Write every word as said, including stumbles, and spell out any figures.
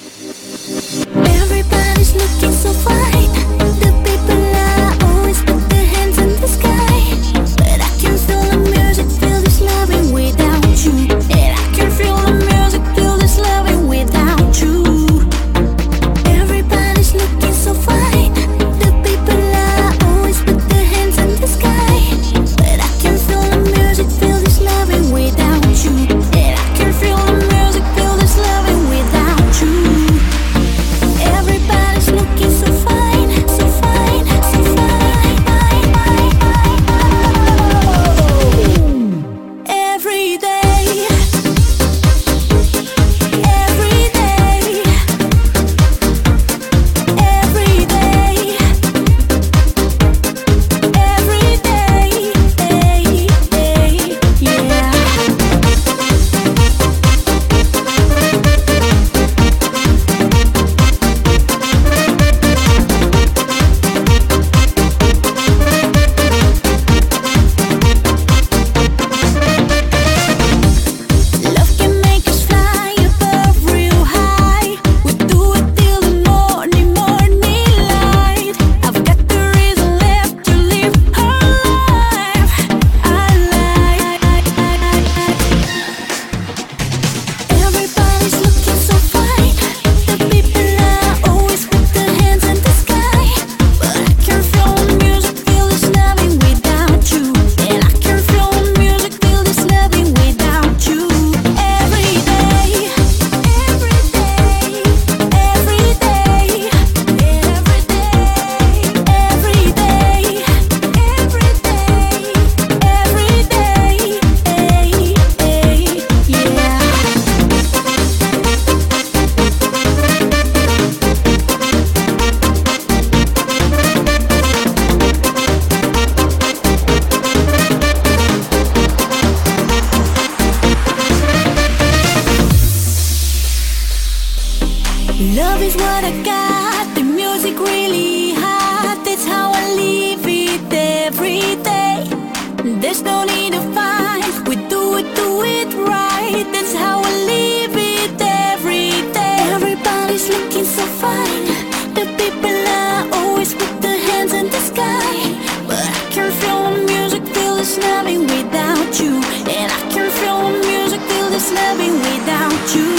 Everybody's looking so fine. The people are always put their hands in the sky. But I can feel the music, feel this loving without you. And I can feel the music, feel this loving without you. Everybody's looking so fine. The people are always put their hands in the sky. But I can feel the music, feel this loving without you. And I can feel the music, feel this loving without you. Everybody's looking so fine, so fine, so fine. Every day, every day, every day, every day, day, day, yeah. Love can make us fly above real high. We do it till the morning, morning light. I've got the reason left to live her life. I like. Everybody's looking so fine. The people are always with their hands in the sky. But I can feel the music, feel this loving without you. And I can feel the music, feel this loving without you. Every day, every day, every day, every day, every day, every day, every day, yeah. Love is what I got, the music really hot. That's how I live it every day. There's no need to fight, we do it, do it right. That's how I live it every day. Everybody's looking so fine. The people are always with their hands in the sky. But I can feel the music, feel this loving without you. And I can feel the music, feel this loving without you.